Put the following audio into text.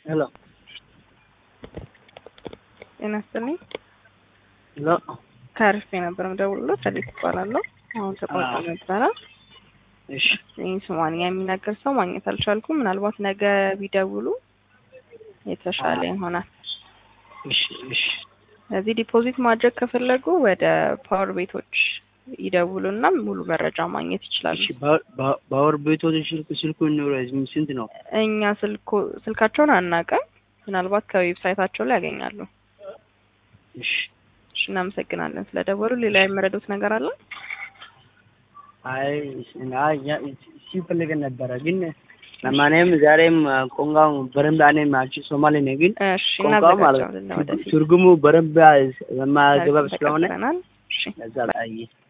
Hello. ጤና ይስጥልኝ። Hello. ከአርፌ ነበር የምደውልልዎ። ሰሊጥ እባላለሁ። አሁን ተቋርጦ ነበረ። እሺ ስሟን የሚናገር ሰው ማግኘት አልቻልኩም። ምናልባት ነገ ቢደውሉ የተሻለ ይሆናል። እሺ እሺ። ስለዚህ ዲፖዚት ማድረግ ከፈለጉ ወደ ፓወር ቤቶች ይደውሉና ሙሉ መረጃ ማግኘት ይችላሉ። እሺ ፓወር ቤቶች ስልኩን ነው ስንት ነው? እኛ ስልካቸውን አናውቅም። ምናልባት ከዌብሳይታቸው ላይ ያገኛሉ። እሺ እሺ፣ እናመሰግናለን ስለደወሉ። ሌላ የምረዱት ነገር አለ? አይ ሲፈልገን ነበረ ግን ለማንኛውም ዛሬም ቆንጋው በረንብ እኔም አንቺ ሶማሌ ነኝ ግን ቆንጋው ማለት ትርጉሙ በረንብ የማገባብ ስለሆነ እሺ፣ ለዛ ላይ